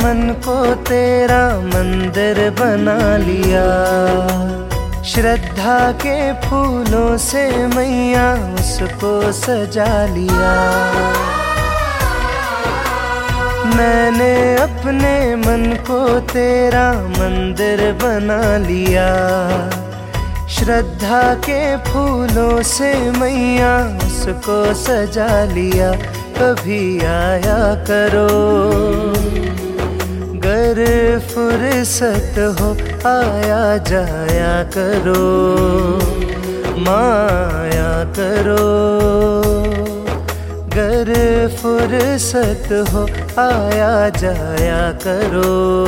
मन को तेरा मंदिर बना लिया। श्रद्धा के फूलों से मैया उसको सजा लिया। मैंने अपने मन को तेरा मंदिर बना लिया। श्रद्धा के फूलों से मैया उसको सजा लिया। कभी आया करो गर फुर्सत हो, आया जाया करो, माया करो। गर फुर्सत हो, आया जाया करो।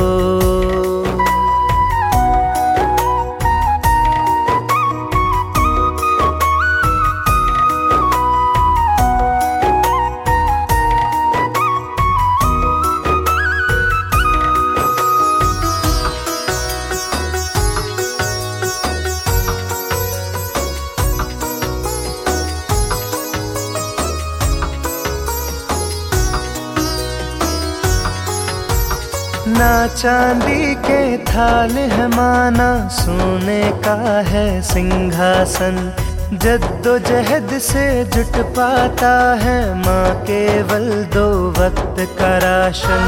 ना चांदी के थाल है माना सोने का है सिंहासन। जद्दोजहद से जुट पाता है माँ केवल 2 वक्त का राशन।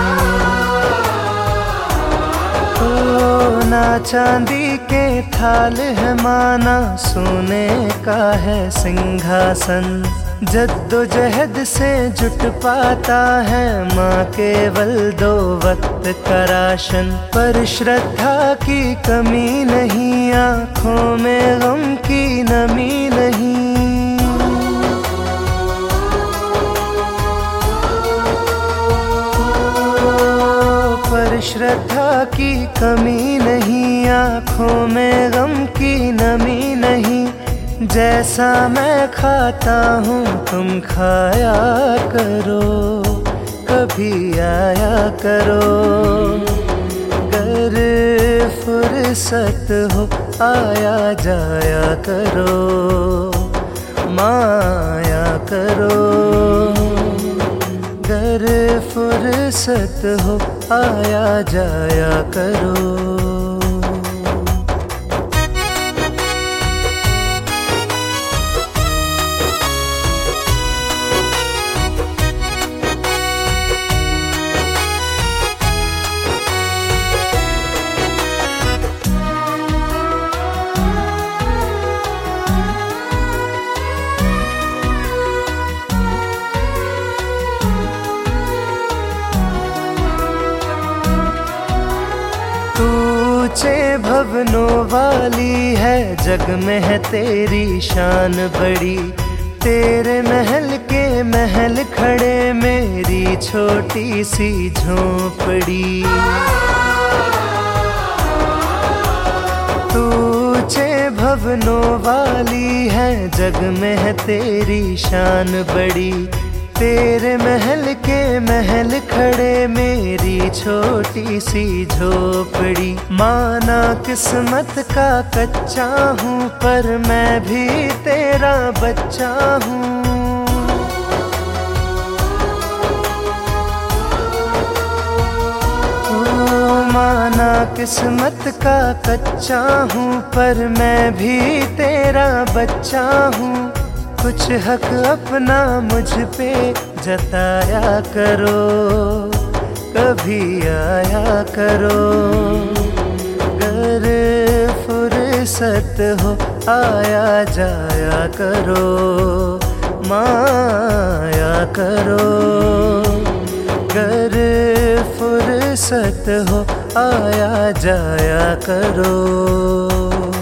ओ ना चांदी के थाल है माना सोने का है सिंहासन। जद्दोजहद से जुट पाता है माँ केवल 2 वक्त का राशन। पर श्रद्धा की कमी नहीं, आँखों में गम की नमी नहीं। पर श्रद्धा की कमी नहीं, आँखों में गम की नमी नहीं। जैसा मैं खाता हूँ तुम खाया करो, कभी आया करो। गर फुर्सत हो, आया जाया करो, माया करो। गर फुर्सत हो, आया जाया करो। ऊंचे भवनों वाली है, जग में है तेरी शान बड़ी। तेरे महल के महल खड़े, मेरी छोटी सी झोंपड़ी। ऊंचे भवनों वाली है, जग में है तेरी शान बड़ी। तेरे महल के महल खड़े, मेरी छोटी सी झोपड़ी। माना किस्मत का कच्चा हूँ, पर मैं भी तेरा बच्चा हूँ। माना किस्मत का कच्चा हूँ, पर मैं भी तेरा बच्चा हूँ। कुछ हक अपना मुझ पे जताया करो, कभी आया करो। गर फुर्सत हो, आया जाया करो, माया करो। गर फुर्सत हो, आया जाया करो।